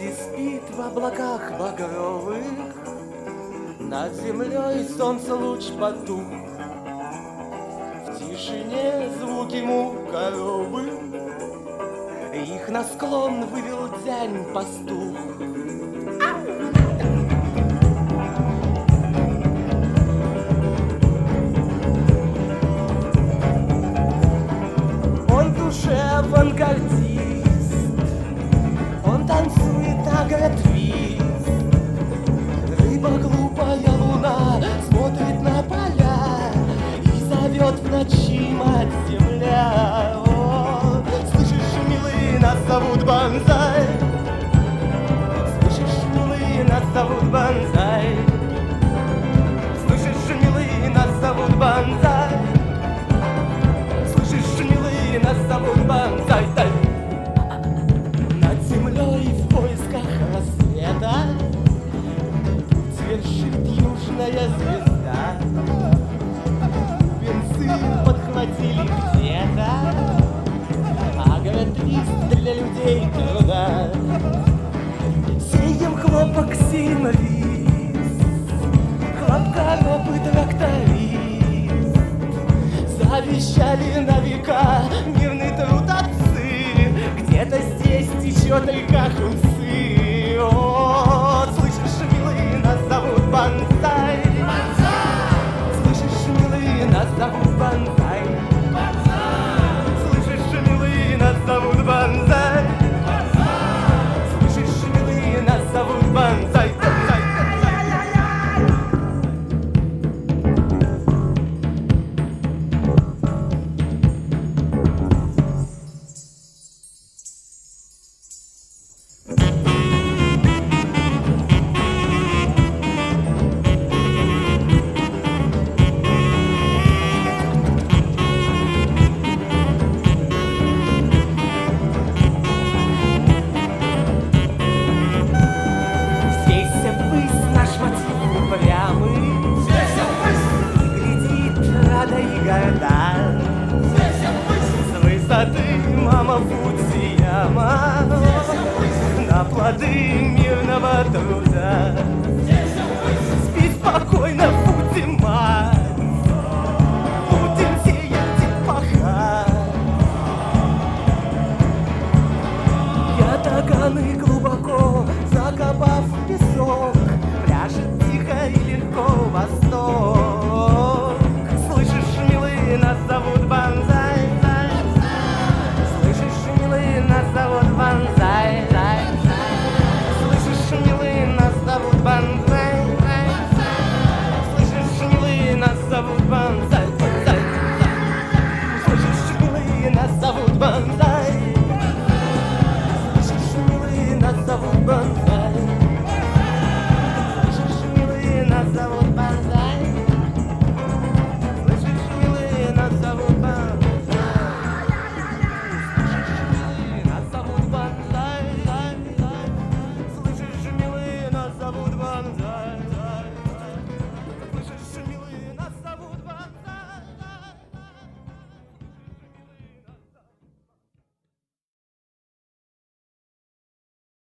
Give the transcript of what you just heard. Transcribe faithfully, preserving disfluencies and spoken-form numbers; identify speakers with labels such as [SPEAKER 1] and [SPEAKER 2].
[SPEAKER 1] и спит в облаках багровых. Над землей солнце луч потух. В тишине звуки мук коровы. Их на склон вывел дзянь-пастух. Он в душе авангардист. Он танцует агротвист. Рыба глупая луна смотрит на поля и зовет в ночи мать земля. О, слышишь, милый, нас зовут Банзай. Слышишь, милый, нас зовут Банзай. Слышишь, милый, нас зовут Банзай. Слышишь, милый, нас зовут Банзай. Над землей в поисках рассвета свершит южная звезда. Венцы подхватили где-то агротвист для людей труда. Сеем хлопок, сеем рис, хлопкороб и тракторист. Завещали на века мирный труд отцы. Где-то здесь течет река Хунцы. О, слышишь, милый, нас зовут Банзай. Слышишь, милый, нас зовут Банзай. Слышишь, милый, нас зовут Банзай. Слышишь, милый, нас зовут Банзай. С высоты мама Фудзияма на плоды мирного труда. Спи спокойно, Фудзи-мать, будем сеять и пахать. Ятаганы глубоко закопав в песок, пляшет тихо и легко восток. Слышишь, милый, нас зовут Банзай. Слышишь, милый, нас зовут Банзай. Слышишь, милый, нас зовут Банзай. Слышишь, милый, нас зовут Банзай. Слышишь, милый, нас зовут Банзай. Слышишь, милый, нас зовут Банзай.